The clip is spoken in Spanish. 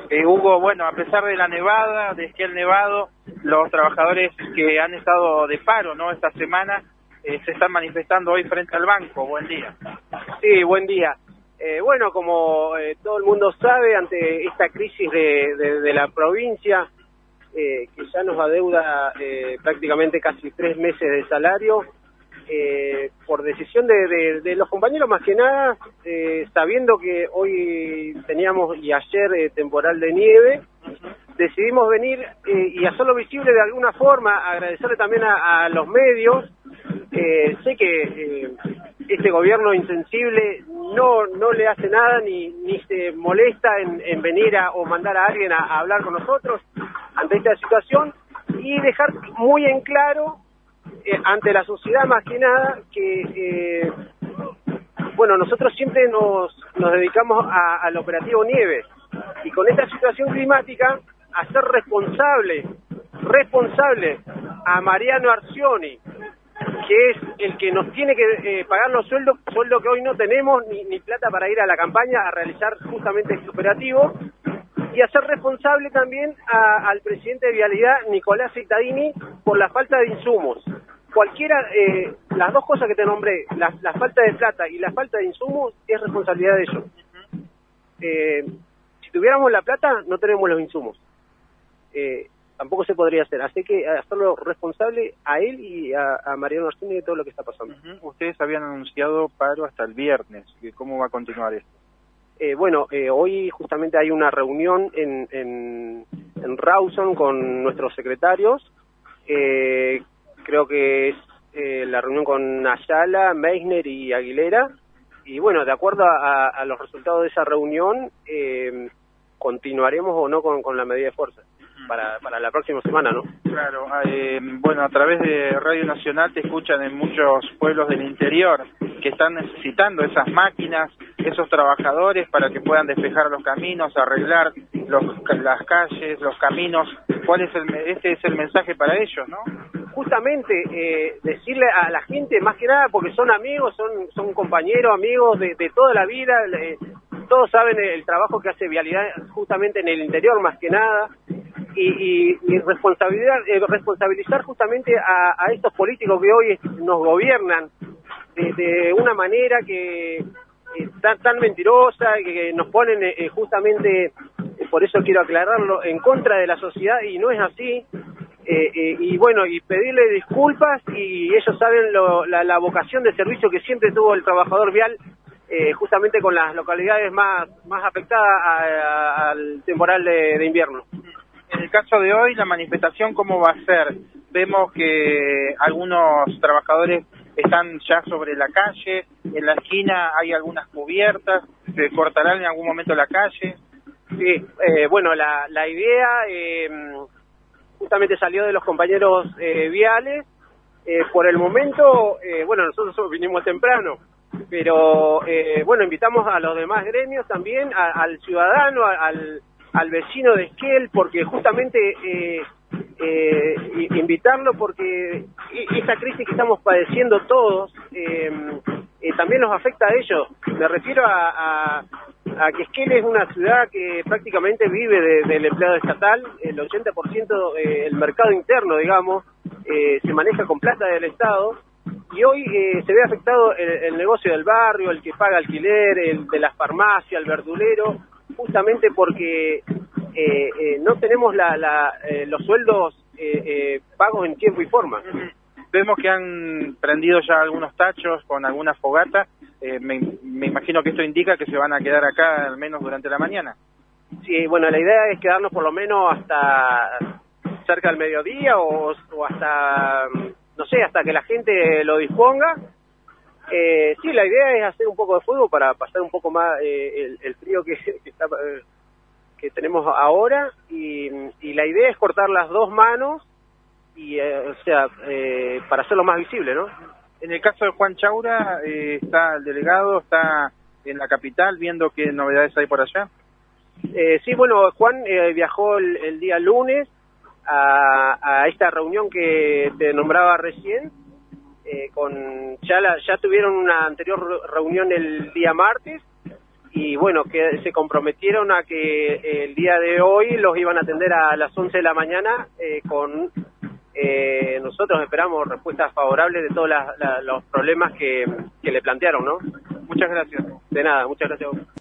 Hugo, bueno, a pesar de la nevada, de esquí nevado, los trabajadores que han estado de paro, ¿no?, esta semana, se están manifestando hoy frente al banco. Buen día. Sí, buen día. Bueno, como todo el mundo sabe, ante esta crisis de la provincia, que ya nos adeuda prácticamente casi 3 meses de salario, por decisión de los compañeros más que nada, sabiendo que hoy teníamos y ayer temporal de nieve, decidimos venir y hacerlo visible de alguna forma, agradecerle también a los medios. Sé que este gobierno insensible no le hace nada ni se molesta en venir o mandar a alguien a hablar con nosotros ante esta situación, y dejar muy en claro ante la sociedad más que nada que bueno, nosotros siempre nos dedicamos al operativo nieve, y con esta situación climática hacer responsable a Mariano Arcioni, que es el que nos tiene que pagar los sueldos que hoy no tenemos ni plata para ir a la campaña a realizar justamente este operativo, y hacer responsable también al presidente de Vialidad, Nicolás Cittadini, por la falta de insumos. Cualquiera, las dos cosas que te nombré, la falta de plata y la falta de insumos, es responsabilidad de ellos. Si tuviéramos la plata, no tenemos los insumos. Tampoco se podría hacer, así que hacerlo responsable a él y a Mariano Arcioni de todo lo que está pasando. Ustedes habían anunciado paro hasta el viernes. ¿Cómo va a continuar esto? Bueno, hoy justamente hay una reunión en Rawson con nuestros secretarios. Creo que es la reunión con Ayala, Meissner y Aguilera. Y bueno, de acuerdo a los resultados de esa reunión, continuaremos o no con la medida de fuerza para la próxima semana, ¿no? Claro, bueno, a través de Radio Nacional te escuchan en muchos pueblos del interior que están necesitando esas máquinas, esos trabajadores para que puedan despejar los caminos, arreglar las calles, los caminos. Este es el mensaje para ellos, ¿no? Justamente decirle a la gente, más que nada, porque son amigos, son compañeros, amigos de toda la vida, todos saben el trabajo que hace Vialidad justamente en el interior más que nada, y responsabilizar justamente a estos políticos que hoy nos gobiernan de una manera que tan mentirosa, que nos ponen justamente, por eso quiero aclararlo, en contra de la sociedad, y no es así. Y bueno, y pedirle disculpas, y ellos saben la vocación de servicio que siempre tuvo el trabajador vial, justamente con las localidades más afectadas al temporal de invierno. En el caso de hoy, la manifestación, ¿cómo va a ser? Vemos que algunos trabajadores están ya sobre la calle, en la esquina hay algunas cubiertas, se cortará en algún momento la calle. Sí, bueno, la idea justamente salió de los compañeros viales. Por el momento, bueno, nosotros vinimos temprano, pero bueno, invitamos a los demás gremios también, al ciudadano, al vecino de Esquel, porque justamente invitarlo, porque esta crisis que estamos padeciendo todos también nos afecta a ellos. Me refiero a que Esquel es una ciudad que prácticamente vive del empleado estatal. El 80% el mercado interno, digamos, se maneja con plata del Estado, y hoy se ve afectado el negocio del barrio, el que paga alquiler, el de las farmacias, el verdulero, justamente porque no tenemos los sueldos pagos en tiempo y forma. Vemos que han prendido ya algunos tachos con alguna fogata. Me imagino que esto indica que se van a quedar acá al menos durante la mañana. Sí, bueno, la idea es quedarnos por lo menos hasta cerca del mediodía o hasta, no sé, hasta que la gente lo disponga. Sí, la idea es hacer un poco de fuego para pasar un poco más el frío que tenemos ahora, y la idea es cortar las dos manos, y o sea, para hacerlo más visible, ¿no? En el caso de Juan Chaura, está el delegado, está en la capital viendo qué novedades hay por allá. Sí, bueno, Juan viajó el día lunes a esta reunión que te nombraba recién. Ya tuvieron una anterior reunión el día martes, y bueno, que se comprometieron a que el día de hoy los iban a atender a las 11 de la mañana nosotros esperamos respuestas favorables de todos los problemas que le plantearon, ¿no? Muchas gracias. De nada, muchas gracias a vos.